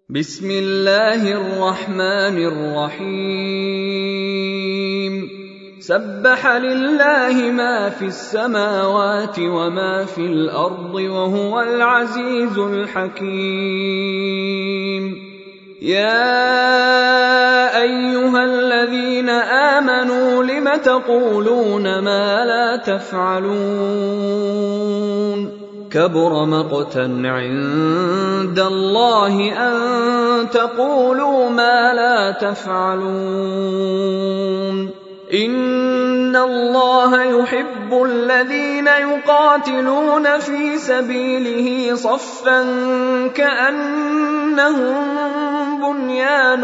بسم الله الرحمن الرحيم سبح لله ما في السماوات وما في الأرض وهو العزيز الحكيم يا أيها الذين آمنوا لم تقولون ما لا تفعلون كبر مقتا عند الله أن تقولوا ما لا تفعلون إن الله يحب الذين يقاتلون في سبيله صفا كأنهم بنيان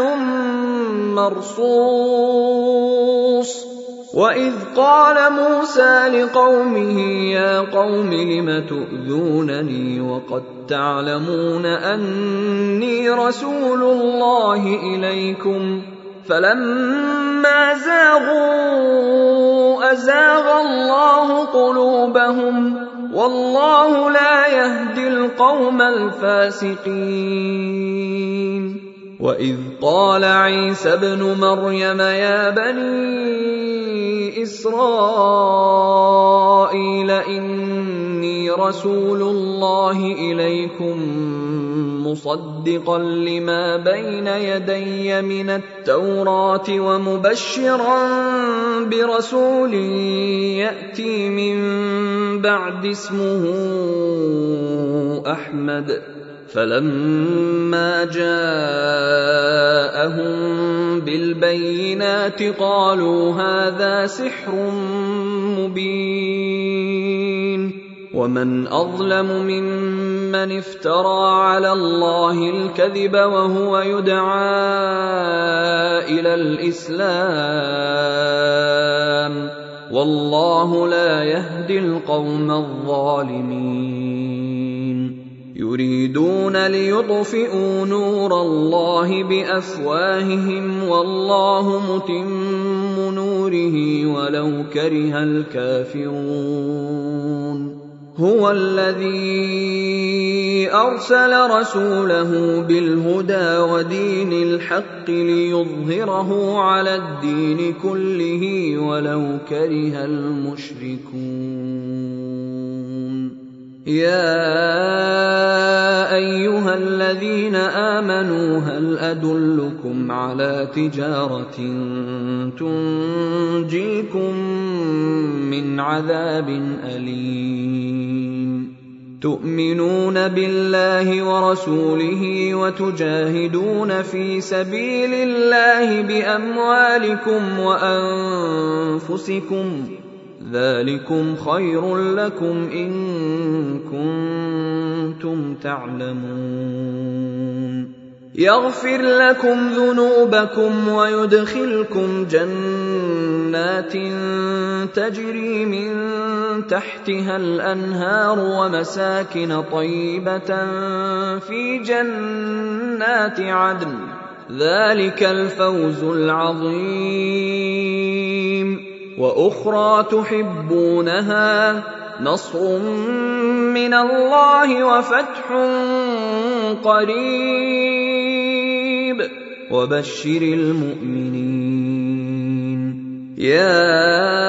مرصوص وإذ قال موسى لقومه يا قوم لم تؤذونني وقد تعلمون أني رسول الله إليكم فلما زاغوا أزاغ الله قلوبهم والله لا يهدي القوم الفاسقين وإذ قال عيسى ابن مريم يا بني إسرائيل إني رسول الله إليكم مصدقا لما بين يدي من التوراة ومبشرا برسول يأتي من بعد اسمه أحمد فلما جاءهم بالبينات قالوا هذا سحر مبين ومن أظلم ممن افترى على الله الكذب وهو يدعى إلى الإسلام والله لا يهدي القوم الظالمين يريدون ليطفئوا نور الله بأفواههم والله متم نوره ولو كره الكافرون هو الذي أرسل رسوله بالهدى ودين الحق ليظهره على الدين كله ولو كره المشركون يا أيها الذين آمنوا هل أدلكم على تجارة تنجيكم من عذاب أليم تؤمنون بالله ورسوله وتجاهدون في سبيل الله بأموالكم وأنفسكم ذلكم خير لكم إن كنتم تعلمون يغفر لكم ذنوبكم ويدخلكم جنات تجري من تحتها الأنهار ومساكن طيبة في جنات عدن ذلك الفوز العظيم وأخرى تحبونها نصر من الله وفتح قريب وبشر المؤمنين يا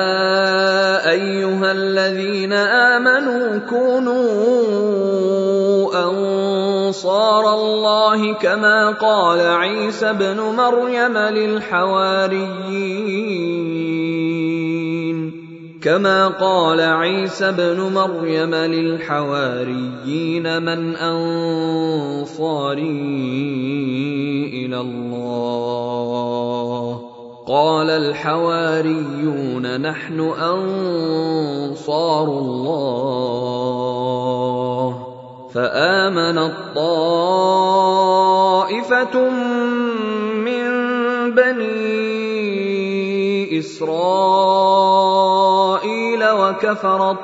أيها الذين آمنوا كونوا أنصار الله كما قال عيسى ابن مريم للحواريين من أنصاري إلى الله قال الحواريون نحن أنصار الله فآمنت طائفة من بني إسرائيل وكفرت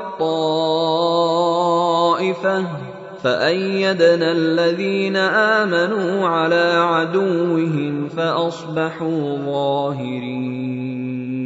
طائفة فأيدنا الذين آمنوا على عدوهم فأصبحوا ظاهرين